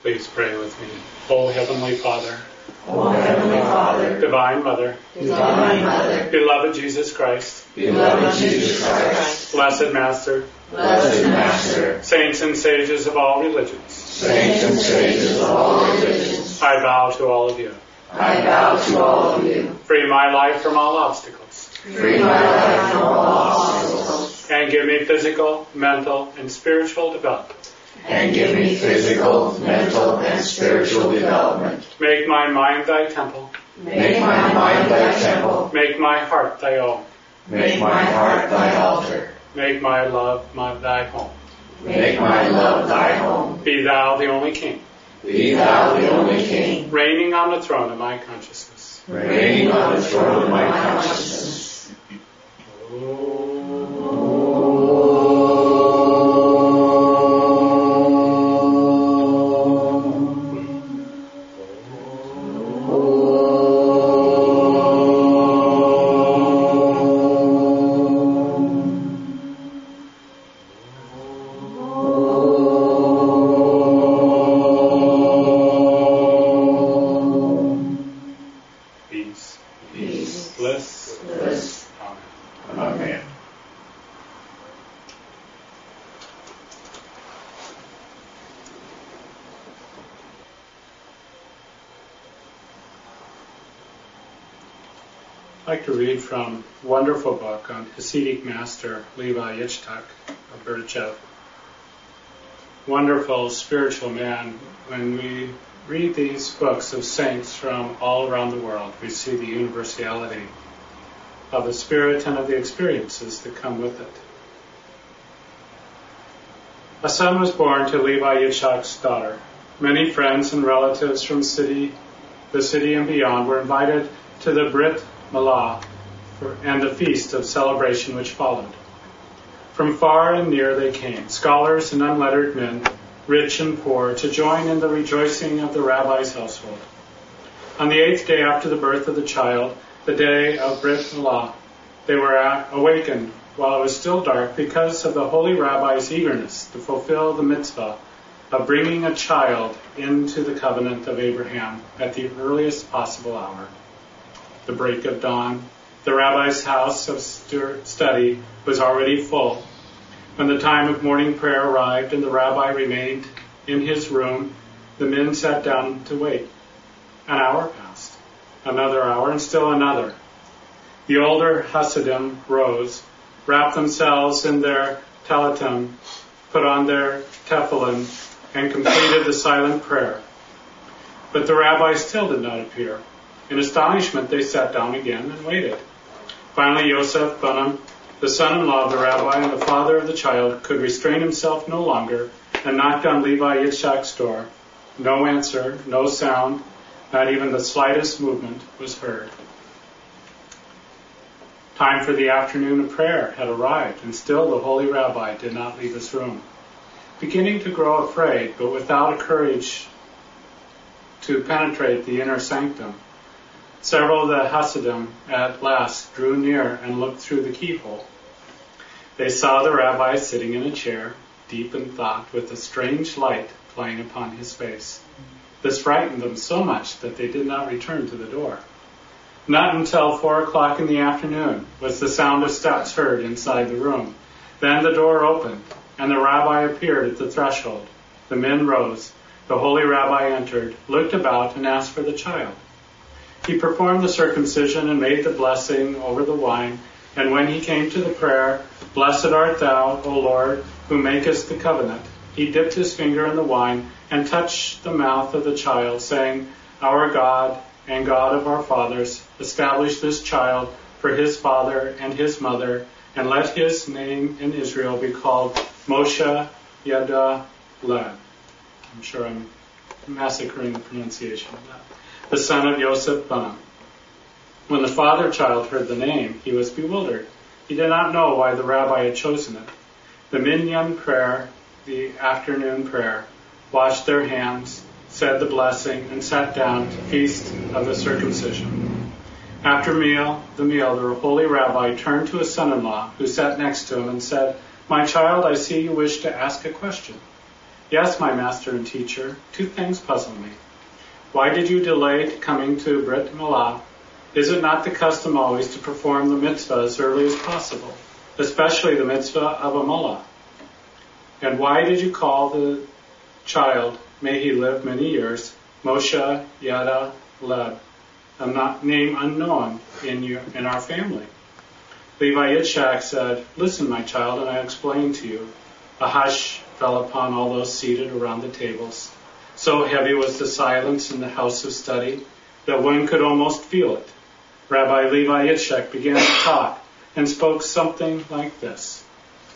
Please pray with me. O Heavenly Father, O Heavenly Father, Divine Mother, Divine Mother, beloved Jesus Christ, beloved Jesus Christ, blessed Master, blessed Master, saints and sages of all religions, saints and sages of all religions, I bow to all of you. I bow to all of you. Free my life from all obstacles, Free my life from all obstacles, and give me physical, mental, and spiritual development. and give me physical, mental, and spiritual development. Make my mind thy temple. Make my mind thy temple. Make my heart thy own. Make my heart thy altar. Make my love thy home. Make my love thy home. Be thou the only King, Be thou the only King, reigning on the throne of my consciousness. reigning on the throne of my consciousness. Peace, Peace, bliss, bliss, Amen. amen. I'd like to read from a wonderful book on Hasidic master Levi Yitzhak of Berdichev. Wonderful spiritual man. When we read these books of saints from all around the world, we see the universality of the spirit and of the experiences that come with it. A son was born to Levi Yitzhak's daughter. Many friends and relatives from the city and beyond were invited to the Brit Milah and the feast of celebration which followed. From far and near they came, scholars and unlettered men, rich and poor, to join in the rejoicing of the rabbi's household. On the 8th day after the birth of the child, the day of Brit Milah, they were awakened while it was still dark because of the holy rabbi's eagerness to fulfill the mitzvah of bringing a child into the covenant of Abraham at the earliest possible hour. The break of dawn, the rabbi's house of study was already full. When the time of morning prayer arrived and the rabbi remained in his room, the men sat down to wait. An hour passed, another hour, and still another. The older Hasidim rose, wrapped themselves in their talatim, put on their tefillin, and completed the silent prayer. But the rabbi still did not appear. In astonishment, they sat down again and waited. Finally, Yosef Bunham, the son-in-law of the rabbi and the father of the child, could restrain himself no longer and knocked on Levi Yitzhak's door. No answer, no sound, not even the slightest movement was heard. Time for the afternoon of prayer had arrived, and still the holy rabbi did not leave his room. Beginning to grow afraid, but without a courage to penetrate the inner sanctum, several of the Hasidim at last drew near and looked through the keyhole. They saw the rabbi sitting in a chair, deep in thought, with a strange light playing upon his face. This frightened them so much that they did not return to the door. Not until 4 o'clock in the afternoon was the sound of steps heard inside the room. Then the door opened, and the rabbi appeared at the threshold. The men rose. The holy rabbi entered, looked about, and asked for the child. He performed the circumcision and made the blessing over the wine. And when he came to the prayer, "Blessed art thou, O Lord, who makest the covenant," he dipped his finger in the wine and touched the mouth of the child, saying, "Our God and God of our fathers, establish this child for his father and his mother, and let his name in Israel be called Moshe Yada Led." I'm sure I'm massacring the pronunciation of that. The son of Yosef Bunham. When the father child heard the name, he was bewildered. He did not know why the rabbi had chosen it. The minyan prayer, the afternoon prayer, washed their hands, said the blessing, and sat down to feast of the circumcision. After the meal, the holy rabbi turned to his son-in-law, who sat next to him, and said, "My child, I see you wish to ask a question." Yes, my master and teacher, 2 things puzzle me. Why did you delay coming to Brit Milah? Is it not the custom always to perform the mitzvah as early as possible, especially the mitzvah of a mullah? And why did you call the child, may he live many years, Moshe Yada Leb, a name unknown in our family? Levi Yitzchak said, listen, my child, and I explain to you. A hush fell upon all those seated around the tables. So heavy was the silence in the house of study that one could almost feel it. Rabbi Levi Yitzchak began to talk and spoke something like this.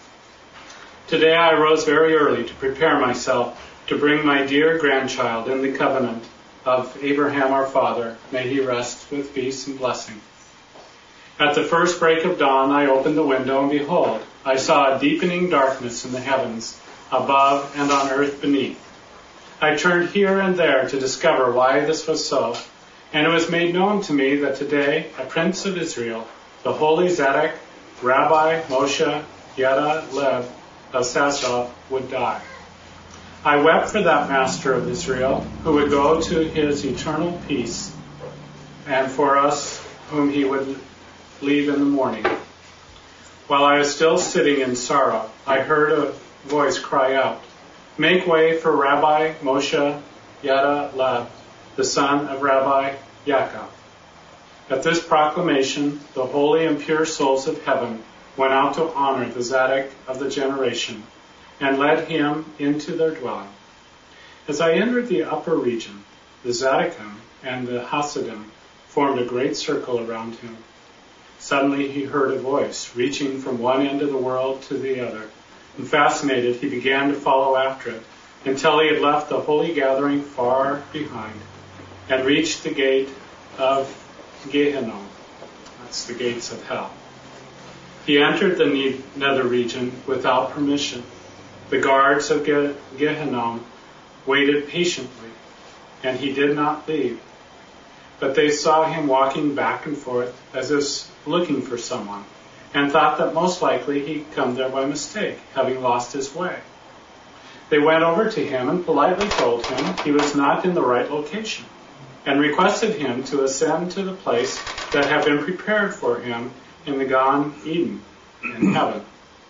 Today I rose very early to prepare myself to bring my dear grandchild in the covenant of Abraham our father. May he rest with peace and blessing. At the first break of dawn, I opened the window, and behold, I saw a deepening darkness in the heavens, above and on earth beneath. I turned here and there to discover why this was so, and it was made known to me that today a prince of Israel, the holy Zadok, Rabbi Moshe Yada Lev of Sasov, would die. I wept for that master of Israel, who would go to his eternal peace, and for us whom he would leave in the morning. While I was still sitting in sorrow, I heard a voice cry out, make way for Rabbi Moshe Yada Lab, the son of Rabbi Yaakov. At this proclamation, the holy and pure souls of heaven went out to honor the Zadok of the generation and led him into their dwelling. As I entered the upper region, the Zadokim and the Hasidim formed a great circle around him. Suddenly he heard a voice reaching from one end of the world to the other, and fascinated he began to follow after it until he had left the holy gathering far behind and reached the gate of Gehinnom. That's the gates of hell. He entered the nether region without permission. The guards of Gehinnom waited patiently, and he did not leave. But they saw him walking back and forth as if looking for someone, and thought that most likely he'd come there by mistake, having lost his way. They went over to him and politely told him he was not in the right location, and requested him to ascend to the place that had been prepared for him in the Gan Eden, in heaven.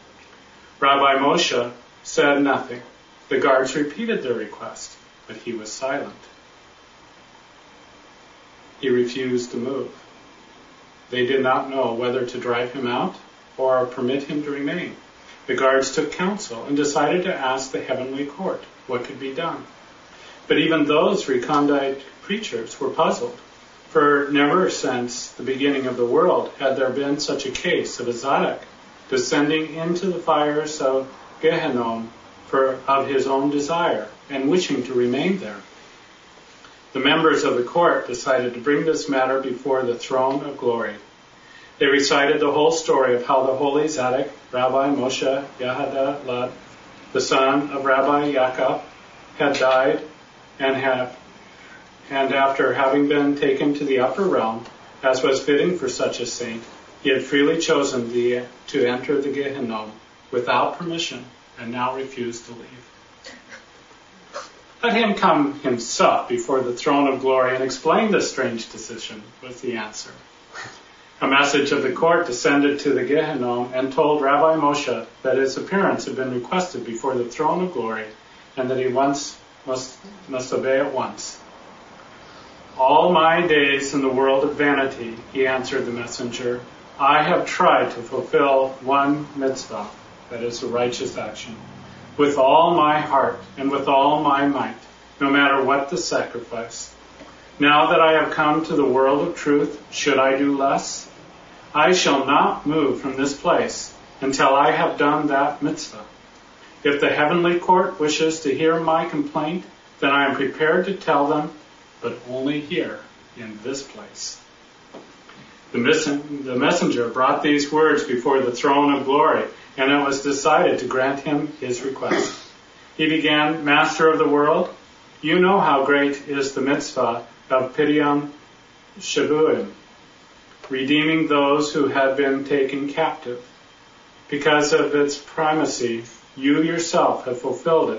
Rabbi Moshe said nothing. The guards repeated their request, but he was silent. He refused to move. They did not know whether to drive him out or permit him to remain. The guards took counsel and decided to ask the heavenly court what could be done. But even those recondite preachers were puzzled, for never since the beginning of the world had there been such a case of a Zadok descending into the fires of Gehinnom of his own desire and wishing to remain there. The members of the court decided to bring this matter before the throne of glory. They recited the whole story of how the holy Zadok, Rabbi Moshe Yada Lad, the son of Rabbi Yaakov, had died, and after having been taken to the upper realm, as was fitting for such a saint, he had freely chosen to enter the Gehinnom without permission, and now refused to leave. Let him come himself before the throne of glory and explain this strange decision, was the answer. A message of the court descended to the Gehinnom and told Rabbi Moshe that his appearance had been requested before the throne of glory and that he must obey at once. All my days in the world of vanity, he answered the messenger, I have tried to fulfill one mitzvah, that is a righteous action, with all my heart and with all my might, no matter what the sacrifice. Now that I have come to the world of truth, should I do less? I shall not move from this place until I have done that mitzvah. If the heavenly court wishes to hear my complaint, then I am prepared to tell them, but only here, in this place. The messenger brought these words before the throne of glory, and it was decided to grant him his request. He began, Master of the world, you know how great is the mitzvah of Pidyon Shavuim, redeeming those who had been taken captive. Because of its primacy, you yourself have fulfilled it,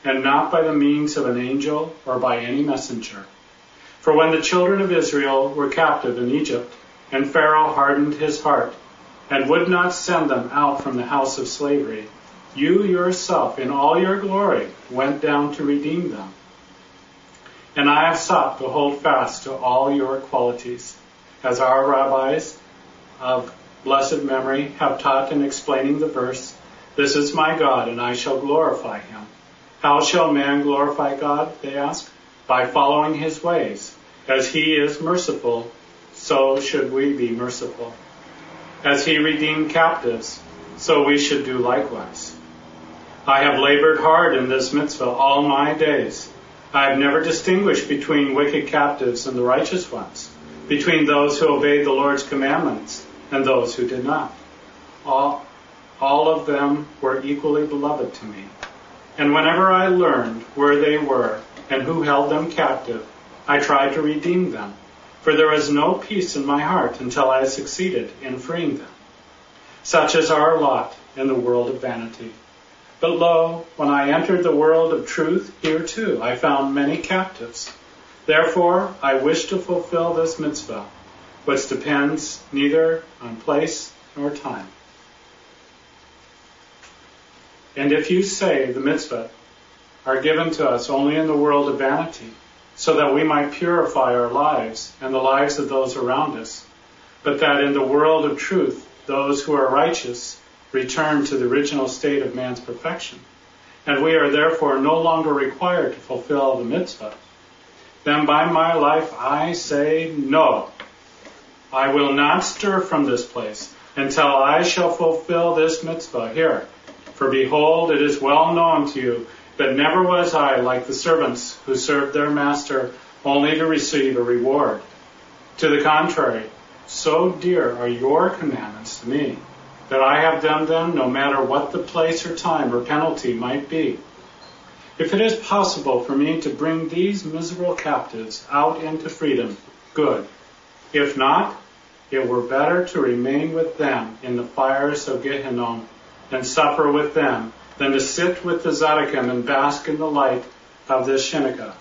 and not by the means of an angel or by any messenger. For when the children of Israel were captive in Egypt, and Pharaoh hardened his heart, and would not send them out from the house of slavery, you yourself in all your glory went down to redeem them. And I have sought to hold fast to all your qualities, as our rabbis of blessed memory have taught in explaining the verse, "This is my God, and I shall glorify him." How shall man glorify God, they ask? By following his ways. As he is merciful, so should we be merciful. As he redeemed captives, so we should do likewise. I have labored hard in this mitzvah all my days. I have never distinguished between wicked captives and the righteous ones, between those who obeyed the Lord's commandments and those who did not. All of them were equally beloved to me. And whenever I learned where they were and who held them captive, I tried to redeem them, for there was no peace in my heart until I succeeded in freeing them. Such is our lot in the world of vanity. But lo, when I entered the world of truth, here too I found many captives. Therefore I wish to fulfill this mitzvah, which depends neither on place nor time. And if you say the mitzvah are given to us only in the world of vanity, so that we might purify our lives and the lives of those around us, but that in the world of truth those who are righteous return to the original state of man's perfection, and we are therefore no longer required to fulfill the mitzvah, then by my life I say no. I will not stir from this place until I shall fulfill this mitzvah here. For behold, it is well known to you that never was I like the servants who served their master only to receive a reward. To the contrary, so dear are your commandments to me, that I have done them no matter what the place or time or penalty might be. If it is possible for me to bring these miserable captives out into freedom, good. If not, it were better to remain with them in the fires of Gehinnom and suffer with them than to sit with the Tzaddikim and bask in the light of this Shenikah.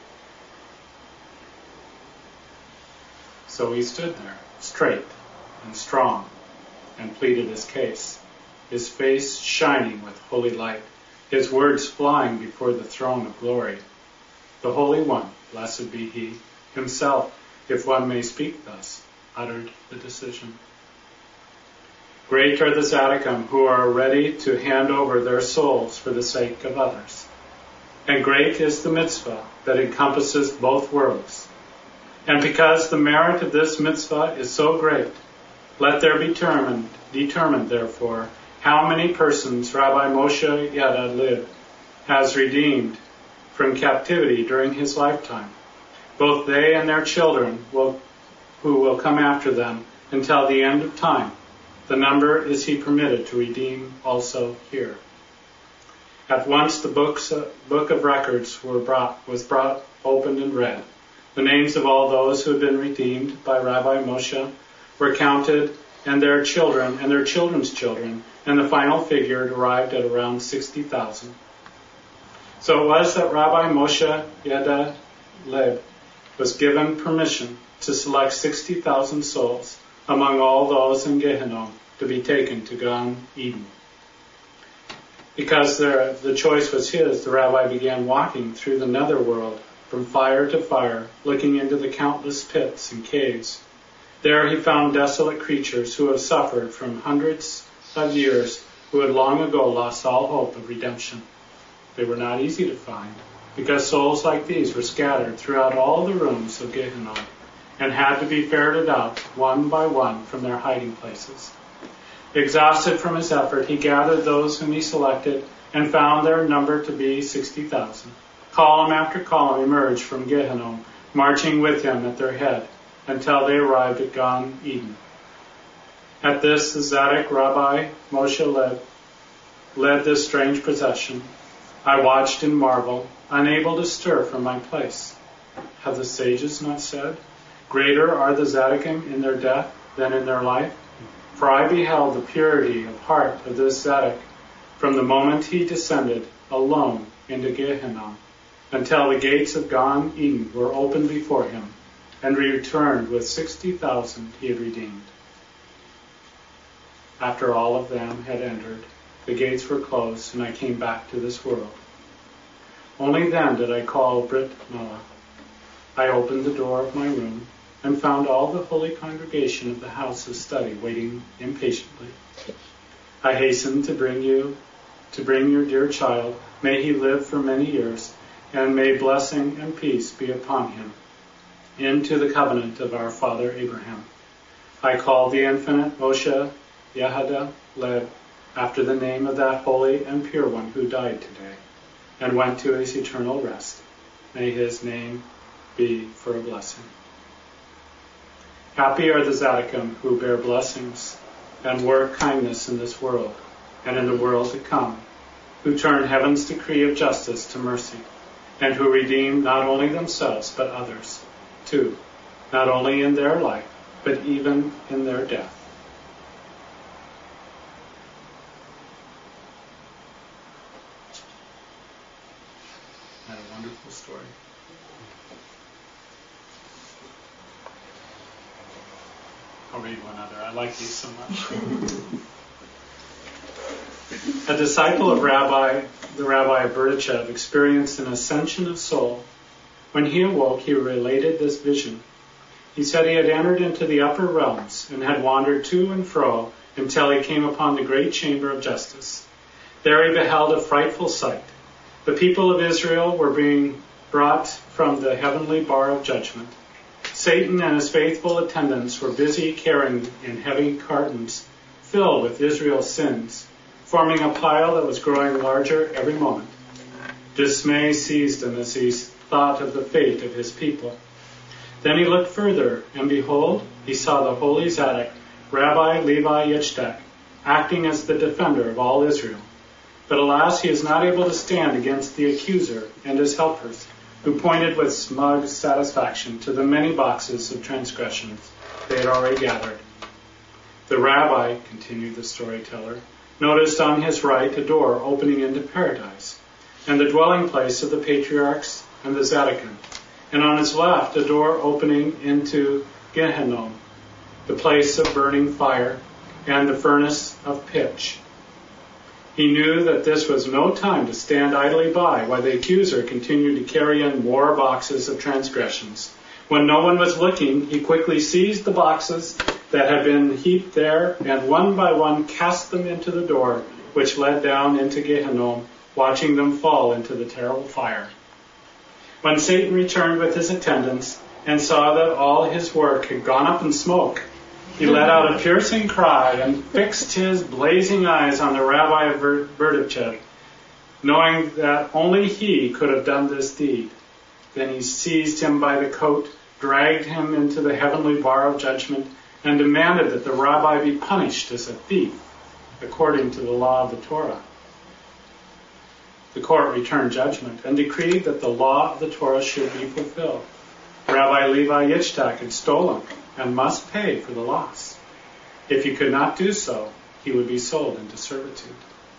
So he stood there, straight and strong, and pleaded his case, his face shining with holy light, his words flying before the throne of glory. The Holy One, blessed be he, himself, if one may speak thus, uttered the decision. Great are the Tzaddikim who are ready to hand over their souls for the sake of others. And great is the mitzvah that encompasses both worlds. And because the merit of this mitzvah is so great, let there be determined therefore, how many persons Rabbi Moshe Yada Leib has redeemed from captivity during his lifetime, both they and their children who will come after them until the end of time. The number is he permitted to redeem also here. At once the book of records was brought, opened, and read. The names of all those who had been redeemed by Rabbi Moshe were counted, and their children and their children's children, and the final figure arrived at around 60,000. So it was that Rabbi Moshe Yada Leib was given permission to select 60,000 souls among all those in Gehinnom to be taken to Gan Eden. Because the choice was his, the rabbi began walking through the netherworld from fire to fire, looking into the countless pits and caves. There he found desolate creatures who had suffered from hundreds of years, who had long ago lost all hope of redemption. They were not easy to find, because souls like these were scattered throughout all the rooms of Gehinnom, and had to be ferreted out one by one from their hiding places. Exhausted from his effort, he gathered those whom he selected and found their number to be 60,000. Column after column emerged from Gehinnom, marching with him at their head until they arrived at Gan Eden. At this, the Tzaddik Rabbi Moshe Leib led this strange procession. I watched in marvel, unable to stir from my place. Have the sages not said, "Greater are the Tzaddikim in their death than in their life"? For I beheld the purity of heart of this Tzaddik from the moment he descended alone into Gehenna, until the gates of Gan Eden were opened before him, and returned with 60,000 he had redeemed. After all of them had entered, the gates were closed, and I came back to this world. Only then did I call Brit Mila. I opened the door of my room and found all the holy congregation of the house of study waiting impatiently. I hastened to bring your dear child. May he live for many years, and may blessing and peace be upon him, into the covenant of our father Abraham. I called the infinite Moshe Yehada Leb, after the name of that holy and pure one who died today, and went to his eternal rest. May his name be for a blessing. Happy are the Tzaddikim who bear blessings and work kindness in this world and in the world to come, who turn heaven's decree of justice to mercy, and who redeem not only themselves but others, too, not only in their life, but even in their death. What a wonderful story. I'll read one other. I like these so much. A disciple of the Rabbi of Berdichev experienced an ascension of soul. When he awoke, he related this vision. He said he had entered into the upper realms and had wandered to and fro until he came upon the great chamber of justice. There he beheld a frightful sight. The people of Israel were being brought from the heavenly bar of judgment. Satan and his faithful attendants were busy carrying in heavy cartons filled with Israel's sins, forming a pile that was growing larger every moment. Dismay seized him as he thought of the fate of his people. Then he looked further, and behold, he saw the holy Zadok, Rabbi Levi Yitzchak, acting as the defender of all Israel. But alas, he is not able to stand against the accuser and his helpers, who pointed with smug satisfaction to the many boxes of transgressions they had already gathered. The rabbi, continued the storyteller, noticed on his right a door opening into paradise, and the dwelling place of the patriarchs and the Tzaddikim, and on his left a door opening into Gehenna, the place of burning fire and the furnace of pitch. He knew that this was no time to stand idly by while the accuser continued to carry in more boxes of transgressions. When no one was looking, he quickly seized the boxes that had been heaped there and one by one cast them into the door which led down into Gehenna, watching them fall into the terrible fire. When Satan returned with his attendants and saw that all his work had gone up in smoke, he let out a piercing cry and fixed his blazing eyes on the Rabbi of Berdichev, knowing that only he could have done this deed. Then he seized him by the coat, dragged him into the heavenly bar of judgment, and demanded that the rabbi be punished as a thief, according to the law of the Torah. The court returned judgment and decreed that the law of the Torah should be fulfilled. Rabbi Levi Yitzchak had stolen and must pay for the loss. If he could not do so, he would be sold into servitude.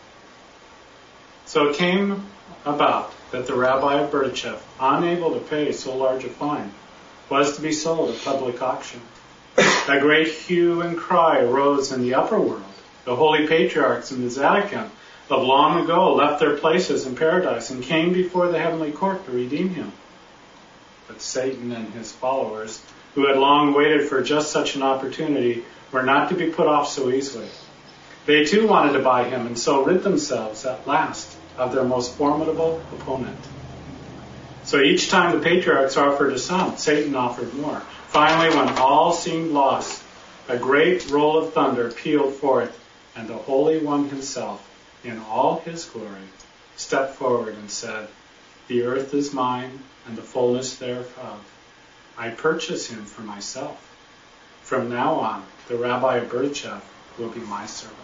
So it came about that the Rabbi of Berdichev, unable to pay so large a fine, was to be sold at public auction. A great hue and cry arose in the upper world. The holy patriarchs and the Tzaddikim of long ago left their places in paradise and came before the heavenly court to redeem him. But Satan and his followers, who had long waited for just such an opportunity, were not to be put off so easily. They too wanted to buy him, and so rid themselves at last of their most formidable opponent. So each time the patriarchs offered a sum, Satan offered more. Finally, when all seemed lost, a great roll of thunder pealed forth, and the Holy One himself, in all his glory, stepped forward and said, "The earth is mine, and the fullness thereof. I purchase him for myself. From now on, the Rabbi of Berdichev will be my servant."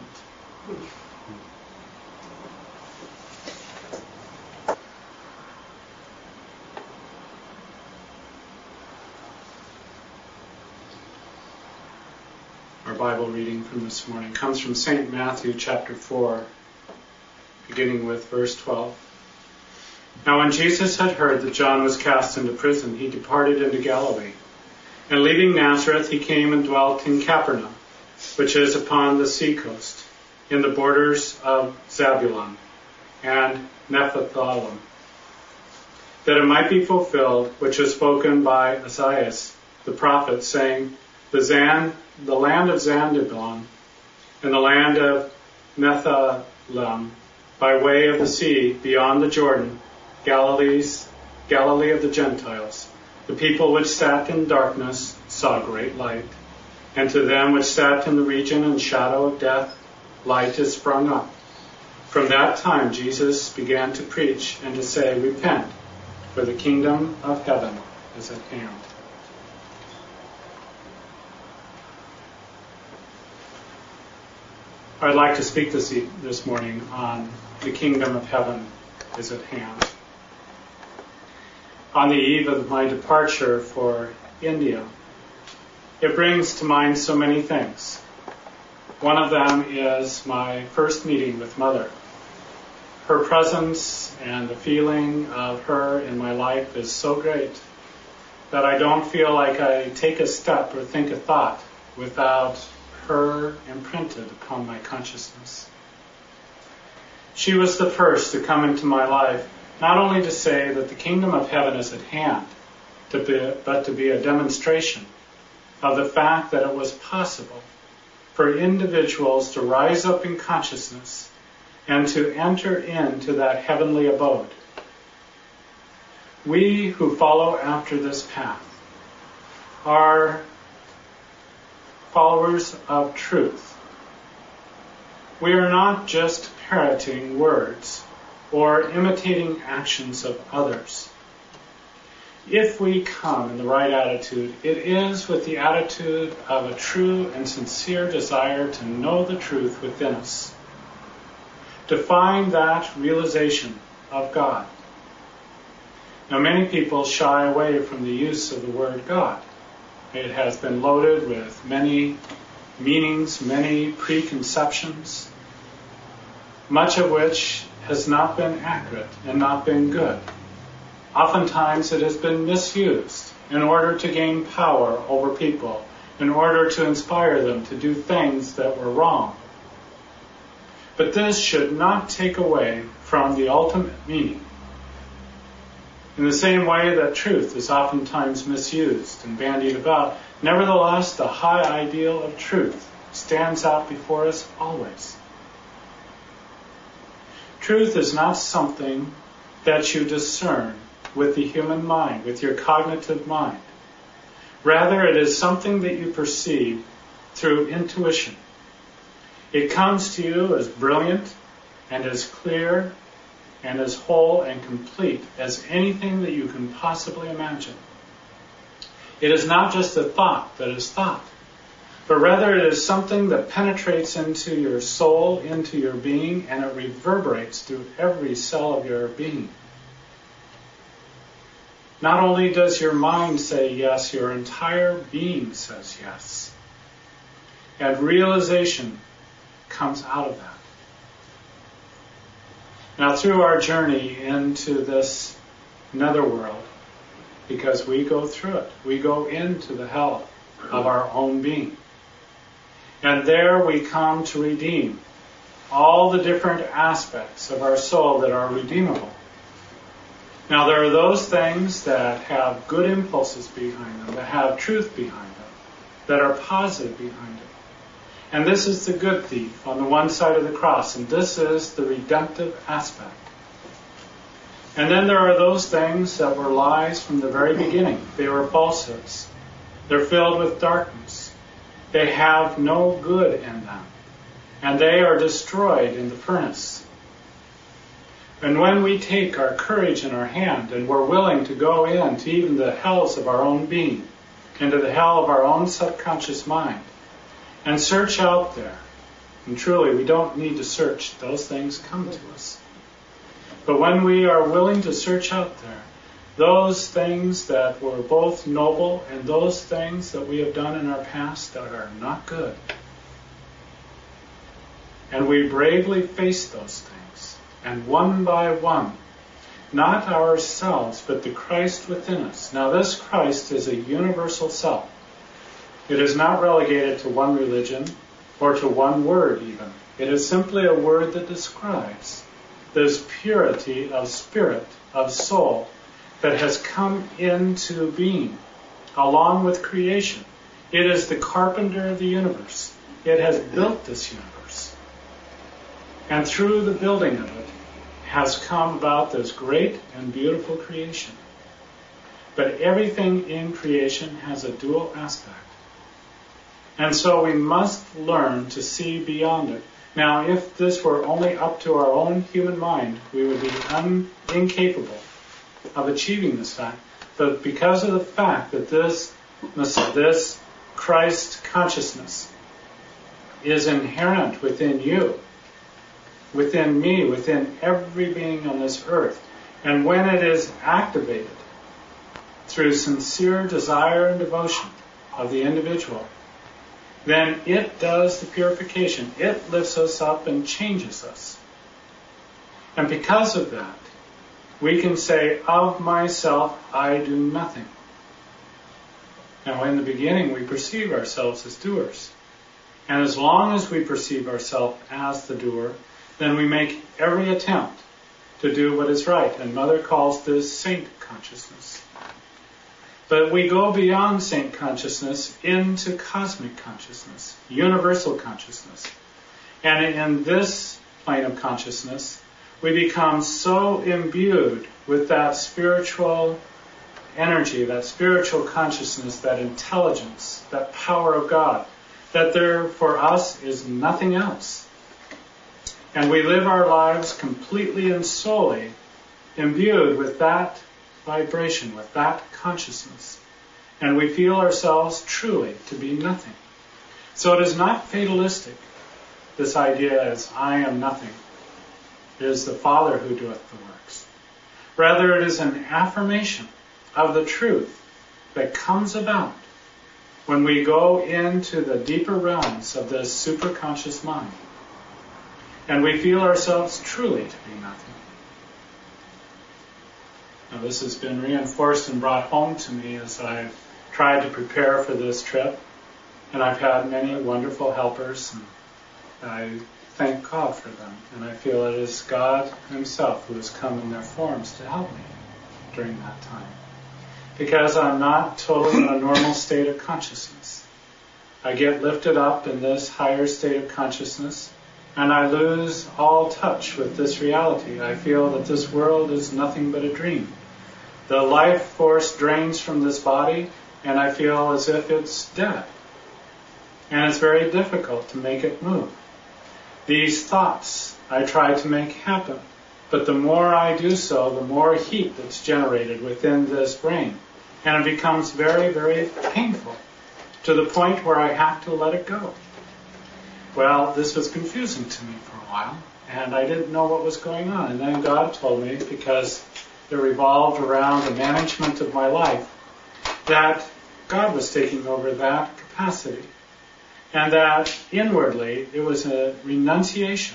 Our Bible reading from this morning comes from St. Matthew chapter 4, beginning with verse 12. Now when Jesus had heard that John was cast into prison, he departed into Galilee. And leaving Nazareth, he came and dwelt in Capernaum, which is upon the seacoast, in the borders of Zebulun and Nephthalim, that it might be fulfilled, which was spoken by Isaiah the prophet, saying, the land of Zebulun and the land of Nephthalim, by way of the sea beyond the Jordan, Galilee of the Gentiles. The people which sat in darkness saw great light, and to them which sat in the region and shadow of death, light is sprung up. From that time Jesus began to preach and to say, repent, for the kingdom of heaven is at hand. I'd like to speak this morning on the kingdom of heaven is at hand. On the eve of my departure for India, it brings to mind so many things. One of them is my first meeting with Mother. Her presence and the feeling of her in my life is so great that I don't feel like I take a step or think a thought without her imprinted upon my consciousness. She was the first to come into my life, not only to say that the kingdom of heaven is at hand, but to be a demonstration of the fact that it was possible for individuals to rise up in consciousness and to enter into that heavenly abode. We who follow after this path are followers of truth. We are not just parroting words or imitating actions of others. If we come in the right attitude, it is with the attitude of a true and sincere desire to know the truth within us, to find that realization of God. Now, many people shy away from the use of the word God. It has been loaded with many meanings, many preconceptions, much of which has not been accurate and not been good. Oftentimes it has been misused in order to gain power over people, in order to inspire them to do things that were wrong. But this should not take away from the ultimate meaning. In the same way that truth is oftentimes misused and bandied about, nevertheless the high ideal of truth stands out before us always. Truth is not something that you discern with the human mind, with your cognitive mind. Rather, it is something that you perceive through intuition. It comes to you as brilliant and as clear and as whole and complete as anything that you can possibly imagine. It is not just a thought that is thought, but rather it is something that penetrates into your soul, into your being, and it reverberates through every cell of your being. Not only does your mind say yes, your entire being says yes. And realization comes out of that. Now, through our journey into this netherworld, because we go through it, we go into the hell of our own being. And there we come to redeem all the different aspects of our soul that are redeemable. Now, there are those things that have good impulses behind them, that have truth behind them, that are positive behind it. And this is the good thief on the one side of the cross, and this is the redemptive aspect. And then there are those things that were lies from the very beginning. They were falsehoods. They're filled with darkness. They have no good in them. And they are destroyed in the furnace. And when we take our courage in our hand and we're willing to go into even the hells of our own being, into the hell of our own subconscious mind, and search out there, and truly we don't need to search, those things come to us. But when we are willing to search out there, those things that were both noble and those things that we have done in our past that are not good, and we bravely face those things, and one by one, not ourselves, but the Christ within us. Now this Christ is a universal self. It is not relegated to one religion or to one word even. It is simply a word that describes this purity of spirit, of soul, that has come into being along with creation. It is the carpenter of the universe. It has built this universe. And through the building of it has come about this great and beautiful creation. But everything in creation has a dual aspect. And so we must learn to see beyond it. Now, if this were only up to our own human mind, we would be incapable of achieving this fact. But because of the fact that this Christ consciousness is inherent within you, within me, within every being on this earth, and when it is activated through sincere desire and devotion of the individual, then it does the purification. It lifts us up and changes us. And because of that, we can say, of myself, I do nothing. Now, in the beginning, we perceive ourselves as doers. And as long as we perceive ourselves as the doer, then we make every attempt to do what is right. And Mother calls this saint consciousness. But we go beyond saint consciousness into cosmic consciousness, universal consciousness. And in this plane of consciousness, we become so imbued with that spiritual energy, that spiritual consciousness, that intelligence, that power of God, that there for us is nothing else. And we live our lives completely and solely imbued with that vibration, with that consciousness. And we feel ourselves truly to be nothing. So it is not fatalistic, this idea as I am nothing. It is the Father who doeth the works. Rather, it is an affirmation of the truth that comes about when we go into the deeper realms of this superconscious mind. And we feel ourselves truly to be nothing. Now, this has been reinforced and brought home to me as I've tried to prepare for this trip. And I've had many wonderful helpers, and I thank God for them. And I feel it is God Himself who has come in their forms to help me during that time. Because I'm not totally in a normal state of consciousness. I get lifted up in this higher state of consciousness, and I lose all touch with this reality. I feel that this world is nothing but a dream. The life force drains from this body, and I feel as if it's dead. And it's very difficult to make it move. These thoughts I try to make happen, but the more I do so, the more heat that's generated within this brain. And it becomes very, very painful, to the point where I have to let it go. Well, this was confusing to me for a while, and I didn't know what was going on. And then God told me, because it revolved around the management of my life, that God was taking over that capacity. And that inwardly, it was a renunciation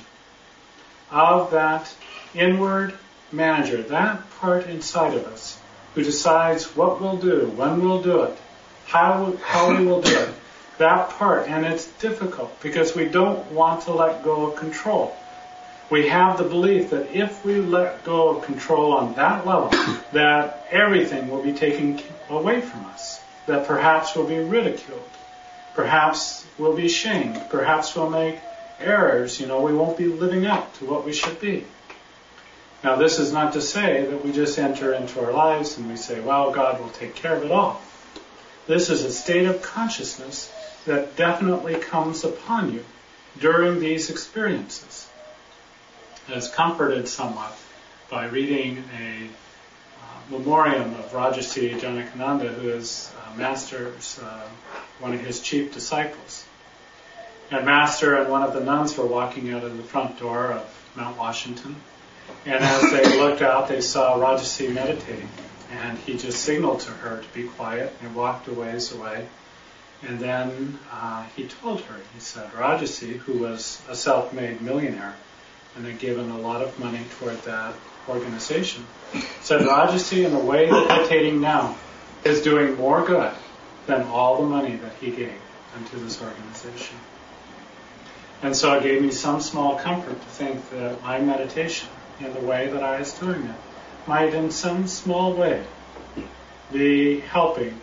of that inward manager, that part inside of us, who decides what we'll do, when we'll do it, how we will do it. That part, and it's difficult because we don't want to let go of control. We have the belief that if we let go of control on that level, that everything will be taken away from us, that perhaps we'll be ridiculed, perhaps we'll be shamed, perhaps we'll make errors, we won't be living up to what we should be. Now, this is not to say that we just enter into our lives and we say, well, God will take care of it all. This is a state of consciousness that definitely comes upon you during these experiences. I was comforted somewhat by reading a memoriam of Rajarsi Janakananda, who is Master's, one of his chief disciples. And Master and one of the nuns were walking out of the front door of Mount Washington. And as they looked out, they saw Rajarsi meditating. And he just signaled to her to be quiet and walked a ways away. And then he told her, he said, Rajarsi, who was a self-made millionaire and had given a lot of money toward that organization, said Rajasi, in the way that meditating now, is doing more good than all the money that he gave into this organization. And so it gave me some small comfort to think that my meditation, in the way that I was doing it, might in some small way be helping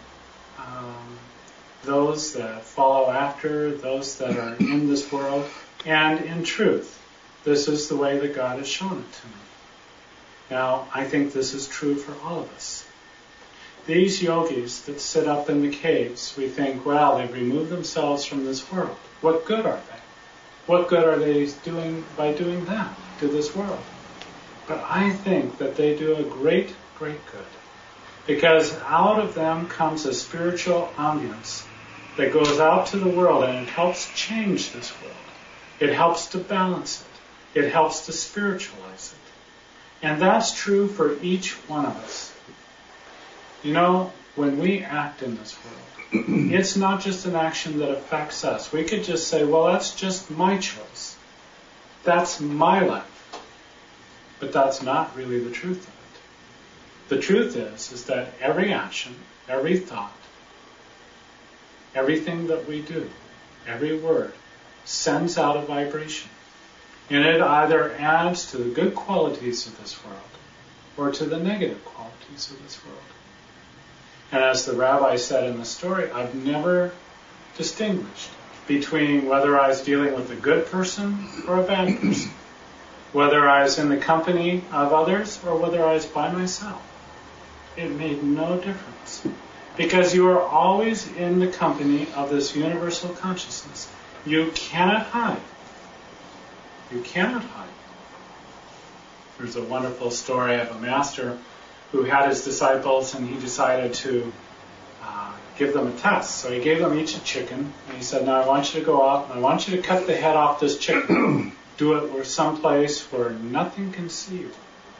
those that follow after, those that are in this world. And in truth, this is the way that God has shown it to me. Now, I think this is true for all of us. These yogis that sit up in the caves, we think, well, they've removed themselves from this world. What good are they? What good are they doing by doing that to this world? But I think that they do a great, great good. Because out of them comes a spiritual ambience that goes out to the world, and it helps change this world. It helps to balance it. It helps to spiritualize it. And that's true for each one of us. You know, when we act in this world, it's not just an action that affects us. We could just say, well, that's just my choice. That's my life. But that's not really the truth of it. The truth is that every action, every thought, everything that we do, every word, sends out a vibration. And it either adds to the good qualities of this world or to the negative qualities of this world. And as the rabbi said in the story, I've never distinguished between whether I was dealing with a good person or a bad person, whether I was in the company of others or whether I was by myself. It made no difference. Because you are always in the company of this universal consciousness. You cannot hide. You cannot hide. There's a wonderful story of a master who had his disciples, and he decided to give them a test. So he gave them each a chicken, and he said, now I want you to go out, and I want you to cut the head off this chicken. Do it someplace where nothing can see you.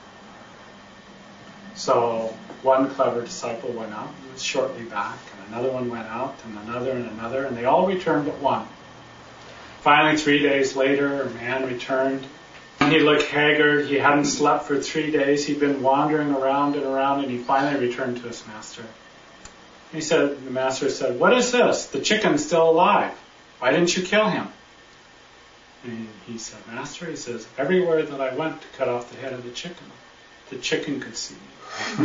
So one clever disciple went out and was shortly back, and another one went out, and another, and they all returned but one. Finally, 3 days later, a man returned. He looked haggard. He hadn't slept for 3 days. He'd been wandering around and around, and he finally returned to his master. The master said, what is this? The chicken's still alive. Why didn't you kill him? And he said, Master, he says, everywhere that I went to cut off the head of the chicken could see me.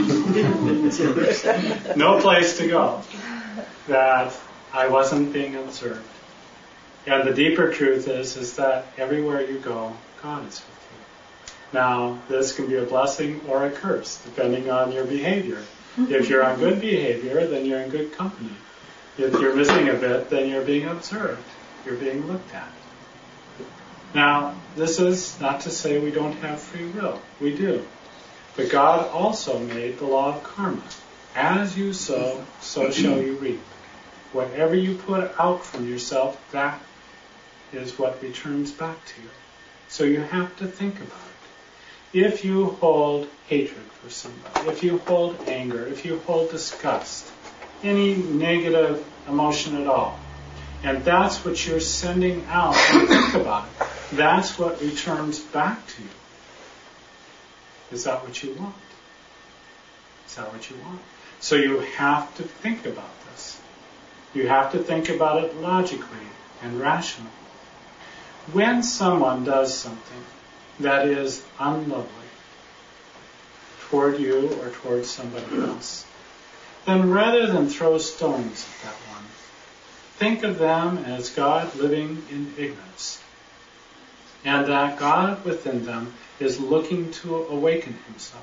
No place to go that I wasn't being observed. And the deeper truth is that everywhere you go, God is with you. Now, this can be a blessing or a curse, depending on your behavior. If you're on good behavior, then you're in good company. If you're missing a bit, then you're being observed. You're being looked at. Now, this is not to say we don't have free will. We do. But God also made the law of karma. As you sow, so shall you reap. Whatever you put out from yourself, that is what returns back to you. So you have to think about it. If you hold hatred for somebody, if you hold anger, if you hold disgust, any negative emotion at all, and that's what you're sending out, and think about it, that's what returns back to you. Is that what you want? Is that what you want? So you have to think about this. You have to think about it logically and rationally. When someone does something that is unlovely toward you or toward somebody else, then rather than throw stones at that one, think of them as God living in ignorance, and that God within them is looking to awaken himself.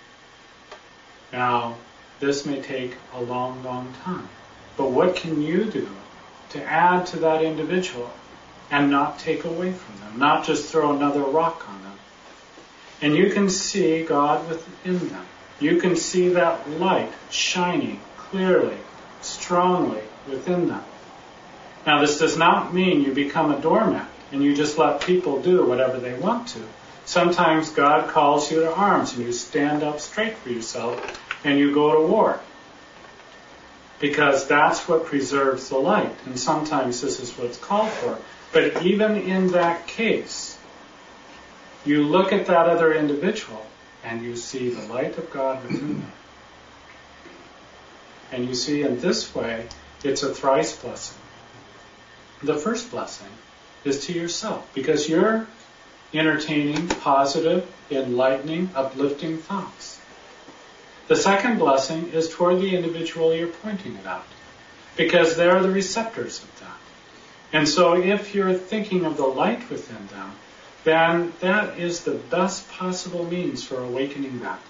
Now, this may take a long, long time, but what can you do to add to that individual and not take away from them, not just throw another rock on them? And you can see God within them. You can see that light shining clearly, strongly within them. Now, this does not mean you become a doormat and you just let people do whatever they want to. Sometimes God calls you to arms and you stand up straight for yourself and you go to war. Because that's what preserves the light. And sometimes this is what's called for. But even in that case, you look at that other individual and you see the light of God within them. And you see in this way, it's a thrice blessing. The first blessing is to yourself, because you're entertaining positive, enlightening, uplifting thoughts. The second blessing is toward the individual you're pointing it out, because they're the receptors of that. And so if you're thinking of the light within them, then that is the best possible means for awakening that.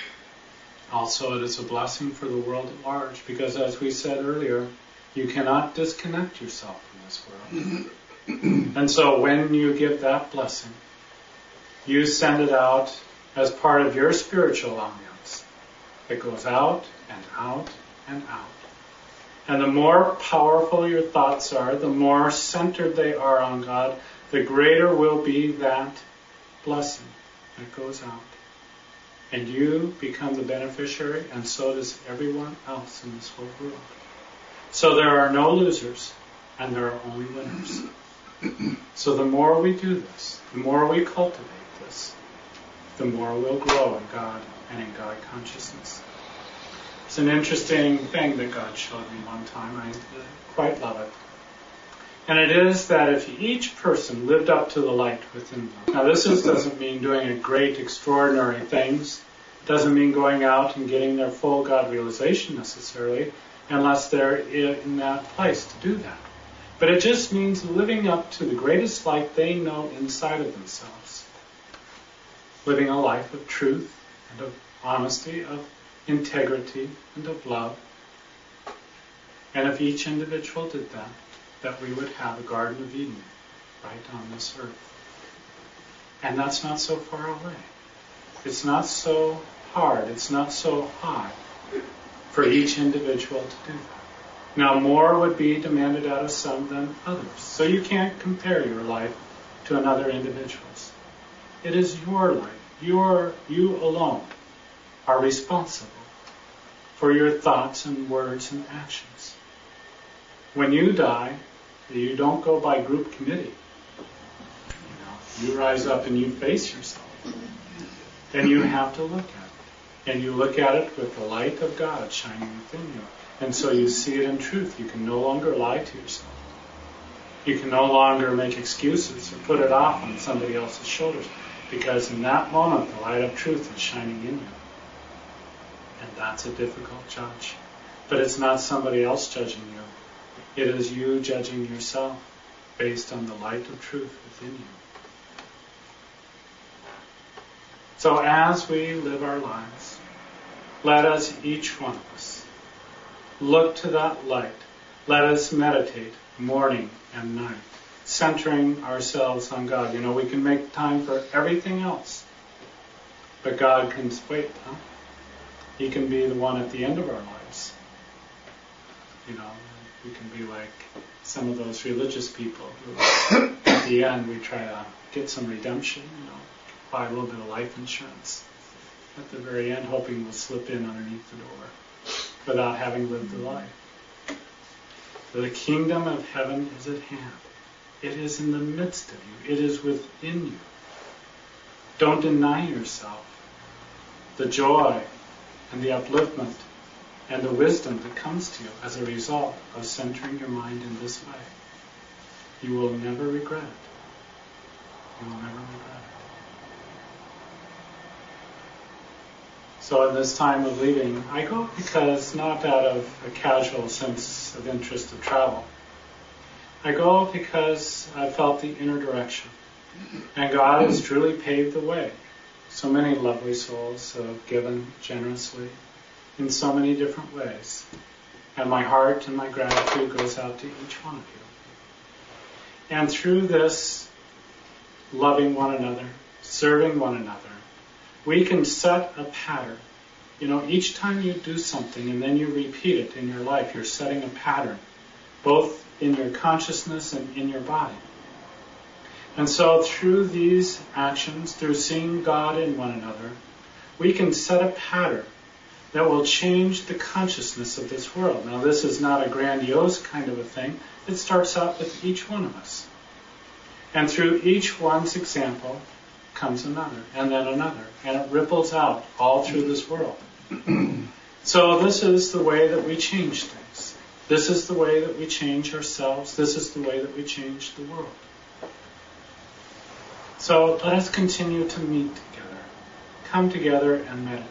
Also, it is a blessing for the world at large, because as we said earlier, you cannot disconnect yourself from this world. And so when you give that blessing, you send it out as part of your spiritual ambiance. It goes out and out and out. And the more powerful your thoughts are, the more centered they are on God, the greater will be that blessing that goes out. And you become the beneficiary, and so does everyone else in this whole world. So there are no losers, and there are only winners. So the more we do this, the more we cultivate this, the more we'll grow in God and in God consciousness. It's an interesting thing that God showed me one time. I quite love it. And it is that if each person lived up to the light within them. Now this doesn't mean doing a great, extraordinary things. It doesn't mean going out and getting their full God realization necessarily, unless they're in that place to do that. But it just means living up to the greatest light they know inside of themselves. Living a life of truth and of honesty, of integrity and of love. And if each individual did that, that we would have a Garden of Eden right on this earth. And that's not so far away. It's not so hard, it's not so high for each individual to do that. Now more would be demanded out of some than others. So you can't compare your life to another individual's. It is your life. You alone are responsible for your thoughts and words and actions. When you die, you don't go by group committee. You rise up and you face yourself. And you have to look at it. And you look at it with the light of God shining within you. And so you see it in truth. You can no longer lie to yourself. You can no longer make excuses or put it off on somebody else's shoulders. Because in that moment, the light of truth is shining in you. And that's a difficult judge. But it's not somebody else judging you. It is you judging yourself based on the light of truth within you. So as we live our lives, let us, each one of us, look to that light. Let us meditate morning and night, centering ourselves on God. We can make time for everything else, but God can wait. He can be the one at the end of our lives. We can be like some of those religious people who, at the end, we try to get some redemption, buy a little bit of life insurance. At the very end, hoping we'll slip in underneath the door without having lived the life. For the kingdom of heaven is at hand. It is in the midst of you. It is within you. Don't deny yourself the joy and the upliftment and the wisdom that comes to you as a result of centering your mind in this way. You will never regret it. You will never regret it. So in this time of leaving, I go because not out of a casual sense of interest of travel. I go because I felt the inner direction. And God has truly paved the way. So many lovely souls have given generously in so many different ways. And my heart and my gratitude goes out to each one of you. And through this loving one another, serving one another, we can set a pattern. Each time you do something and then you repeat it in your life, you're setting a pattern, both in your consciousness and in your body. And so through these actions, through seeing God in one another, we can set a pattern that will change the consciousness of this world. Now this is not a grandiose kind of a thing. It starts out with each one of us. And through each one's example, comes another, and then another, and it ripples out all through this world. So this is the way that we change things. This is the way that we change ourselves. This is the way that we change the world. So let us continue to meet together. Come together and meditate.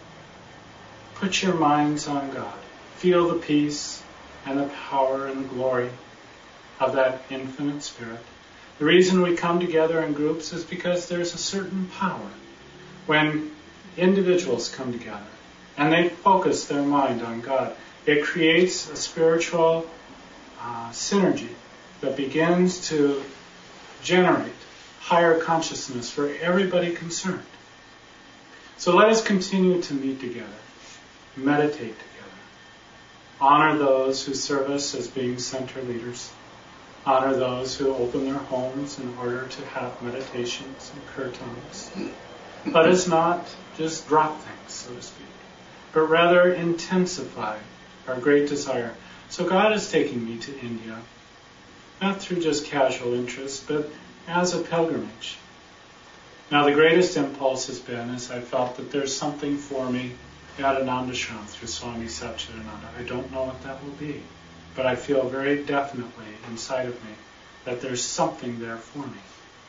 Put your minds on God. Feel the peace and the power and the glory of that infinite Spirit. The reason we come together in groups is because there's a certain power when individuals come together and they focus their mind on God. It creates a spiritual synergy that begins to generate higher consciousness for everybody concerned. So let us continue to meet together, meditate together, honor those who serve us as being center leaders, honor those who open their homes in order to have meditations and kirtans. Let us not just drop things, so to speak, but rather intensify our great desire. So God is taking me to India, not through just casual interest, but as a pilgrimage. Now the greatest impulse has been as I felt that there's something for me at Anandashram through Swami Satchidananda. I don't know what that will be, but I feel very definitely inside of me that there's something there for me.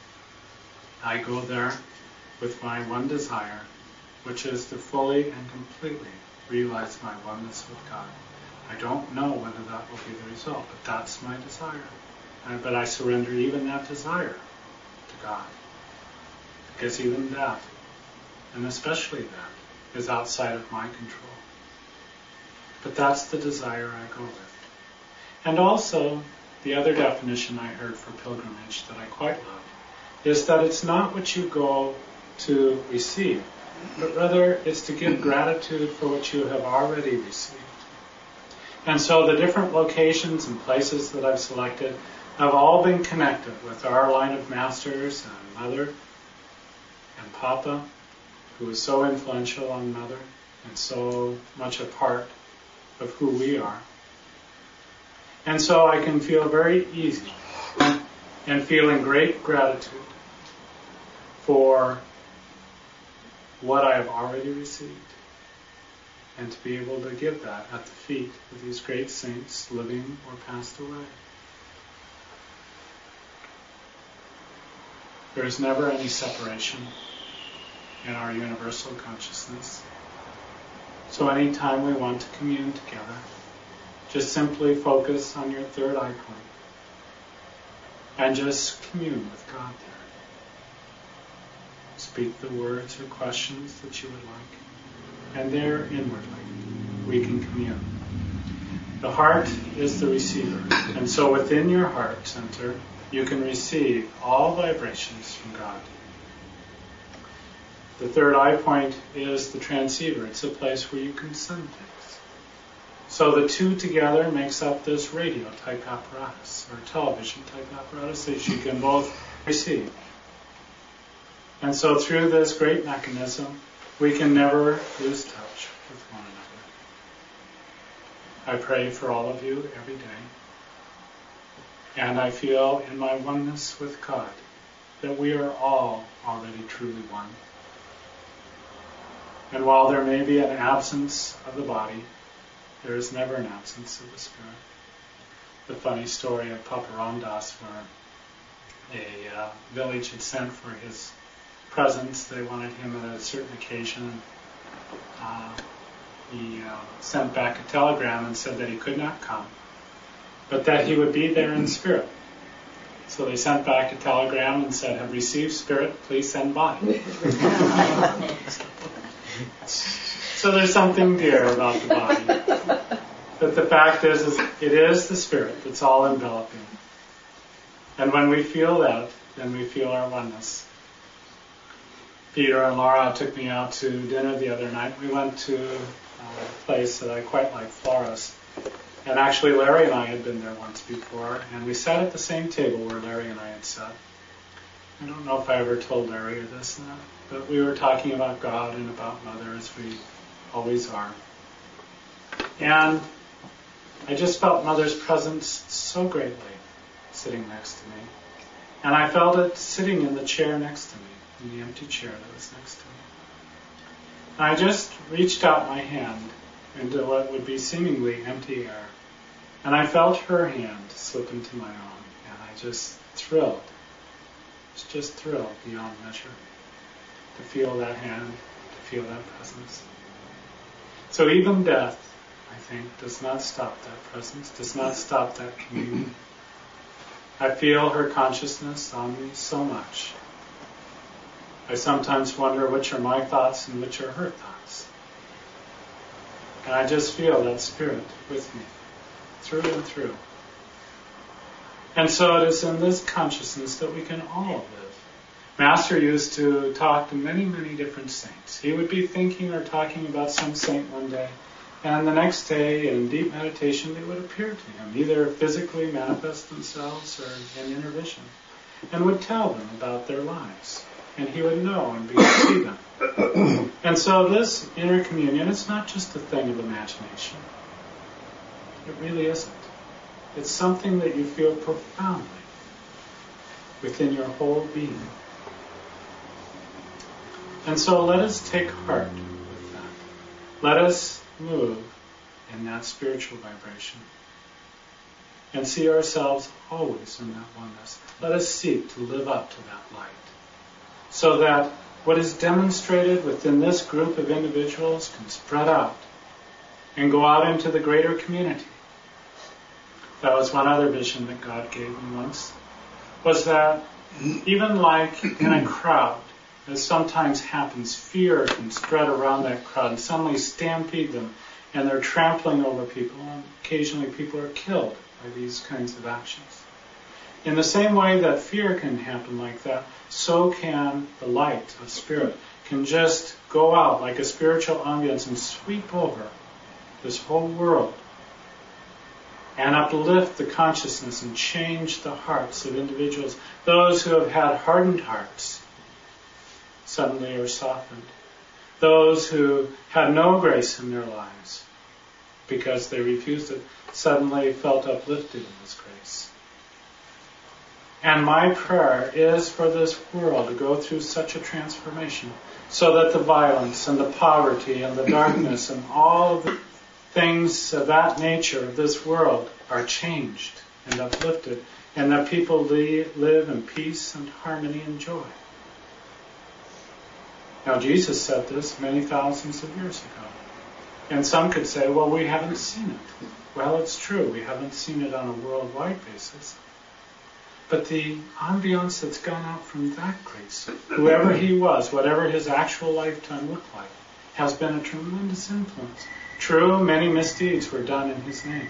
I go there with my one desire, which is to fully and completely realize my oneness with God. I don't know whether that will be the result, but that's my desire. But I surrender even that desire to God. Because even that, and especially that, is outside of my control. But that's the desire I go with. And also, the other definition I heard for pilgrimage that I quite love is that it's not what you go to receive, but rather it's to give gratitude for what you have already received. And so the different locations and places that I've selected have all been connected with our line of masters and Mother and Papa, who was so influential on Mother and so much a part of who we are. And so I can feel very easy and feeling great gratitude for what I have already received, and to be able to give that at the feet of these great saints, living or passed away. There is never any separation in our universal consciousness. So anytime we want to commune together, just simply focus on your third eye point and just commune with God there. Speak the words or questions that you would like, and there inwardly we can commune. The heart is the receiver, and so within your heart center you can receive all vibrations from God. The third eye point is the transceiver. It's a place where you can send things. So the two together makes up this radio type apparatus or television type apparatus that you can both receive. And so through this great mechanism, we can never lose touch with one another. I pray for all of you every day. And I feel in my oneness with God that we are all already truly one. And while there may be an absence of the body, there is never an absence of the spirit. The funny story of Papa Ramdas, where a village had sent for his presence. They wanted him at a certain occasion. He sent back a telegram and said that he could not come, but that he would be there in spirit. So they sent back a telegram and said, "Have received spirit, please send body." So there's something dear about the body. But the fact is it is the spirit that's all enveloping. And when we feel that, then we feel our oneness. Peter and Laura took me out to dinner the other night. We went to a place that I quite like, Flores. And actually Larry and I had been there once before, and we sat at the same table where Larry and I had sat. I don't know if I ever told Larry this, but we were talking about God and about Mother, as we always are. And I just felt Mother's presence so greatly sitting next to me. And I felt it sitting in the chair next to me. in the empty chair that was next to me. And I just reached out my hand into what would be seemingly empty air, and I felt her hand slip into my own, and I just thrilled. Just thrilled beyond measure to feel that hand, to feel that presence. So even death, I think, does not stop that presence, does not stop that communion. I feel her consciousness on me so much. I sometimes wonder which are my thoughts and which are her thoughts. And I just feel that spirit with me, through and through. And so it is in this consciousness that we can all live. Master used to talk to many, many different saints. He would be thinking or talking about some saint one day, and the next day in deep meditation they would appear to him, either physically manifest themselves or in inner vision, and would tell them about their lives. And he would know and be able to see them. And so this inner communion, it's not just a thing of imagination. It really isn't. It's something that you feel profoundly within your whole being. And so let us take heart with that. Let us move in that spiritual vibration and see ourselves always in that oneness. Let us seek to live up to that light, so that what is demonstrated within this group of individuals can spread out and go out into the greater community. That was one other vision that God gave me once, was that even like in a crowd, as sometimes happens, fear can spread around that crowd and suddenly stampede them, and they're trampling over people, and occasionally people are killed by these kinds of actions. In the same way that fear can happen like that, so can the light of spirit can just go out like a spiritual ambience and sweep over this whole world and uplift the consciousness and change the hearts of individuals. Those who have had hardened hearts suddenly are softened. Those who had no grace in their lives because they refused it suddenly felt uplifted in His grace. And my prayer is for this world to go through such a transformation so that the violence and the poverty and the darkness and all of the things of that nature of this world are changed and uplifted, and that people live in peace and harmony and joy. Now, Jesus said this many thousands of years ago. And some could say, well, we haven't seen it. Well, it's true, we haven't seen it on a worldwide basis. But the ambiance that's gone out from that grace, whoever he was, whatever his actual lifetime looked like, has been a tremendous influence. True, many misdeeds were done in his name.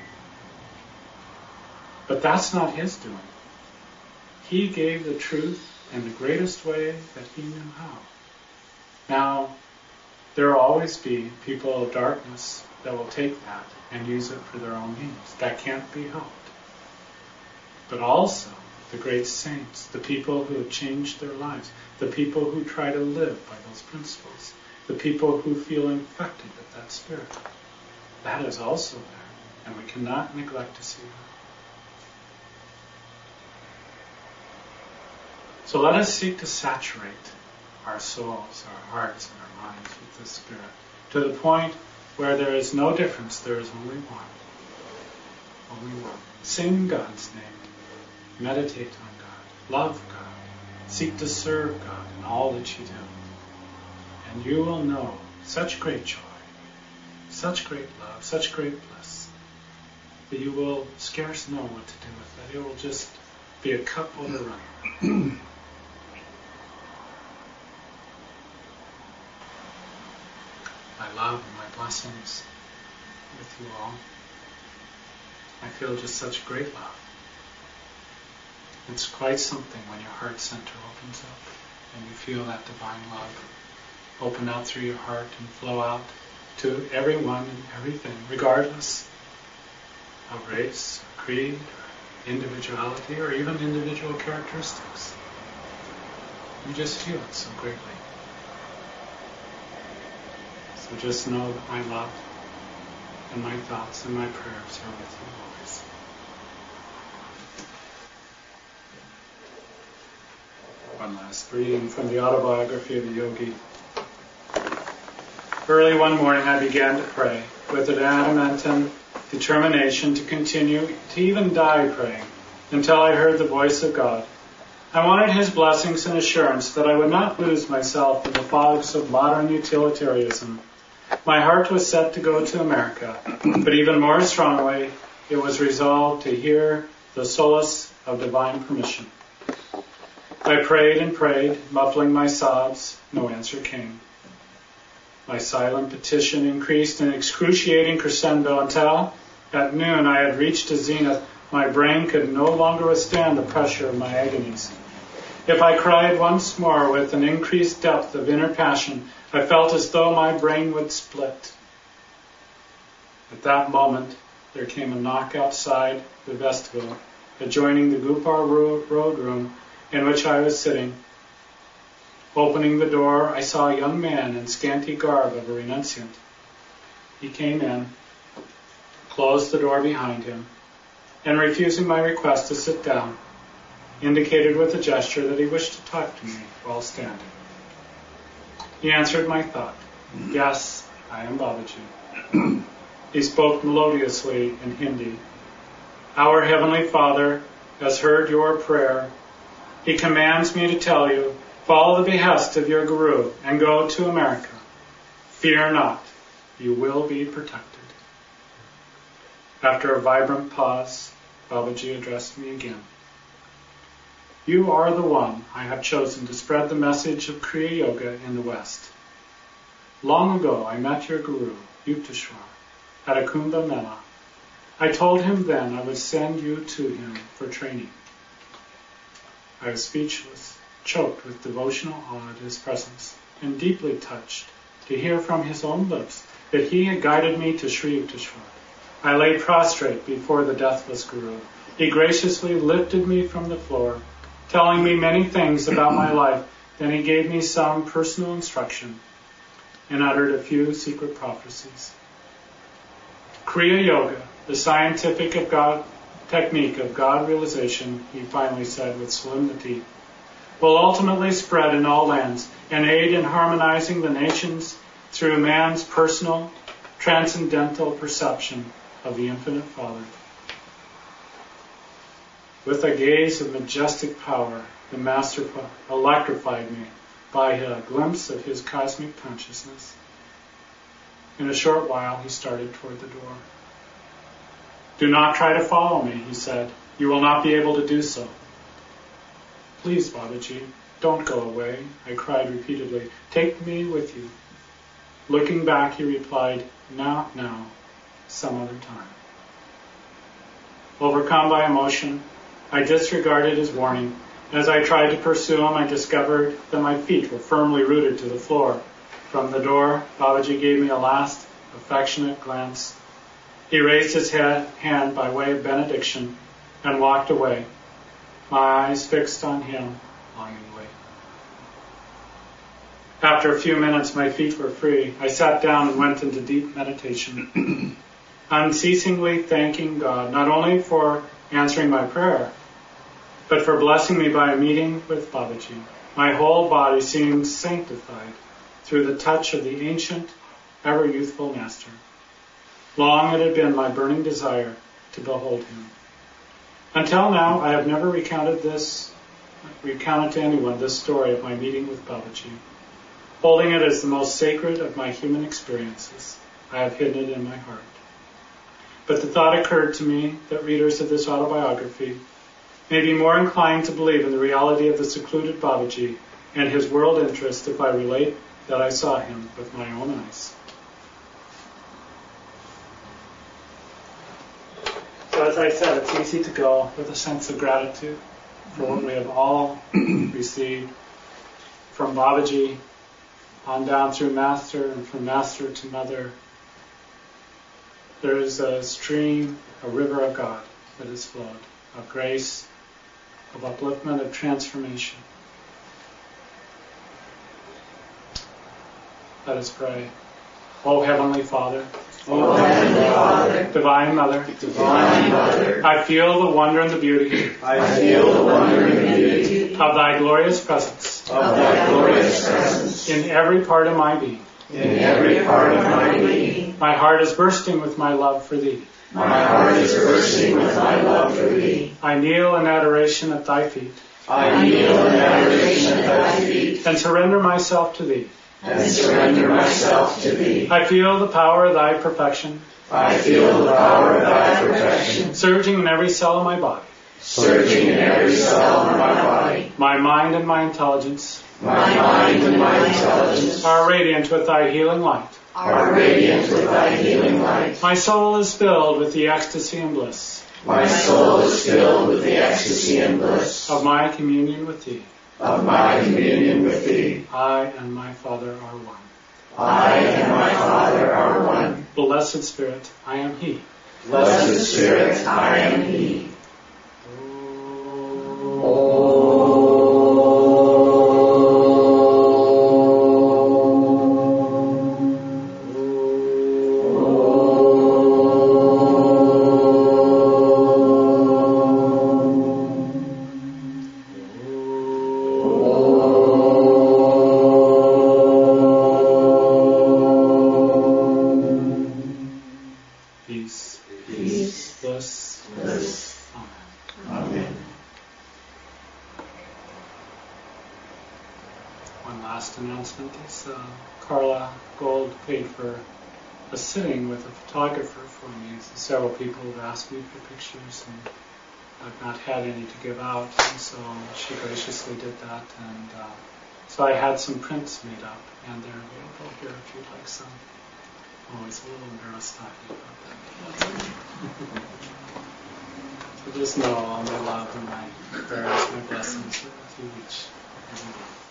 But that's not his doing. He gave the truth in the greatest way that he knew how. Now, there will always be people of darkness that will take that and use it for their own means. That can't be helped. But also, the great saints, the people who have changed their lives, the people who try to live by those principles, the people who feel infected with that spirit. That is also there, and we cannot neglect to see that. So let us seek to saturate our souls, our hearts, and our minds with this spirit, to the point where there is no difference, there is only one. Only one. Sing God's name. Meditate on God. Love God. Seek to serve God in all that you do. And you will know such great joy, such great love, such great bliss, that you will scarce know what to do with it. It will just be a cup overrunning. My love and my blessings with you all. I feel just such great love. It's quite something when your heart center opens up and you feel that divine love open out through your heart and flow out to everyone and everything, regardless of race, or creed, or individuality, or even individual characteristics. You just feel it so greatly. So just know that my love and my thoughts and my prayers are with you always. One last reading from the autobiography of a yogi. Early one morning I began to pray with an adamant determination to continue, to even die praying, until I heard the voice of God. I wanted His blessings and assurance that I would not lose myself in the fogs of modern utilitarianism. My heart was set to go to America, but even more strongly, it was resolved to hear the solace of divine permission. I prayed and prayed, muffling my sobs. No answer came. My silent petition increased in excruciating crescendo until, at noon, I had reached a zenith. My brain could no longer withstand the pressure of my agonies. If I cried once more with an increased depth of inner passion, I felt as though my brain would split. At that moment, there came a knock outside the vestibule, adjoining the Gopar Road room in which I was sitting. Opening the door, I saw a young man in scanty garb of a renunciant. He came in, closed the door behind him, and refusing my request to sit down, indicated with a gesture that he wished to talk to me while standing. He answered my thought. Yes, I am Babaji. He spoke melodiously in Hindi. Our Heavenly Father has heard your prayer. He commands me to tell you, follow the behest of your Guru and go to America. Fear not, you will be protected. After a vibrant pause, Babaji addressed me again. You are the one I have chosen to spread the message of Kriya Yoga in the West. Long ago I met your Guru, Yukteswar, at a Kumbh Mela. I told him then I would send you to him for training. I was speechless, choked with devotional awe at his presence, and deeply touched to hear from his own lips that he had guided me to Sri Yukteswar. I lay prostrate before the deathless Guru. He graciously lifted me from the floor, telling me many things about my life. Then he gave me some personal instruction and uttered a few secret prophecies. Kriya Yoga, the scientific technique of God realization, he finally said with solemnity, will ultimately spread in all lands and aid in harmonizing the nations through man's personal, transcendental perception of the Infinite Father. With a gaze of majestic power, the Master electrified me by a glimpse of his cosmic consciousness. In a short while, he started toward the door. Do not try to follow me, he said. You will not be able to do so. Please, Babaji, don't go away, I cried repeatedly. Take me with you. Looking back, he replied, not now, some other time. Overcome by emotion, I disregarded his warning. As I tried to pursue him, I discovered that my feet were firmly rooted to the floor. From the door, Babaji gave me a last affectionate glance. He raised his hand by way of benediction and walked away, my eyes fixed on him longingly. After a few minutes, my feet were free. I sat down and went into deep meditation, unceasingly thanking God, not only for answering my prayer, but for blessing me by a meeting with Babaji. My whole body seemed sanctified through the touch of the ancient, ever-youthful Master. Long it had been my burning desire to behold him. Until now, I have never recounted to anyone this story of my meeting with Babaji. Holding it as the most sacred of my human experiences, I have hidden it in my heart. But the thought occurred to me that readers of this autobiography may be more inclined to believe in the reality of the secluded Babaji and his world interest if I relate that I saw him with my own eyes. So as I said, it's easy to go with a sense of gratitude for what we have all received from Babaji on down through Master and from Master to Mother. There is a stream, a river of God that has flowed, of grace, of upliftment, of transformation. Let us pray. O Heavenly Father, O Heavenly Father, Divine Mother, Divine Mother, I feel the wonder and the beauty I feel the wonder and beauty of Thy glorious presence of Thy glorious presence in every part of my being. in every part of my being. My heart is bursting with my love for Thee. My heart is bursting with my love for Thee. I kneel in adoration at Thy feet I kneel in adoration at Thy feet and surrender myself to Thee. and surrender myself to Thee. I feel the power of Thy perfection I feel the power of Thy perfection surging in every cell of my body. surging in every cell of my body. My mind and my intelligence My mind and my intelligence are radiant with Thy healing light. are radiant with Thy healing light. My soul is filled with the ecstasy and bliss My soul is filled with the ecstasy and bliss of my communion with Thee. of my communion with Thee. I and my Father are one. I and my Father are one. Blessed Spirit, I am He. Blessed Spirit, I am He. Peace, Peace, bliss, bliss. Amen. Amen. One last announcement is Carla Gold paid for a sitting with a photographer for me. Several people have asked me for pictures, and I've not had any to give out, and so she graciously did that. And so I had some prints made up, and they're available here if you'd like some. I'm always a little nervous talking about that. So just know all my love and my prayers, my blessings are with you each.